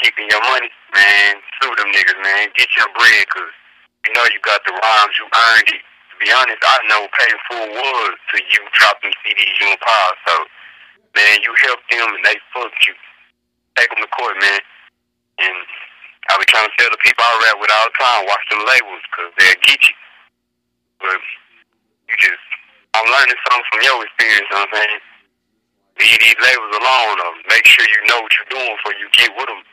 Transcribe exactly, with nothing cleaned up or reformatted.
keeping your money, man, sue them niggas, man. Get your bread, cause you know you got the rhymes, you earned it. To be honest, I know Pay Full was to you dropping C Ds you and Paul. So, man, you helped them and they fucked you. Take them to court, man. And I be trying to tell the people I rap with all the time, watch them labels, cause they'll get you. But you just, I'm learning something from your experience, you know what I'm saying? Leave these labels alone, or make sure you know what you're doing before you get with them.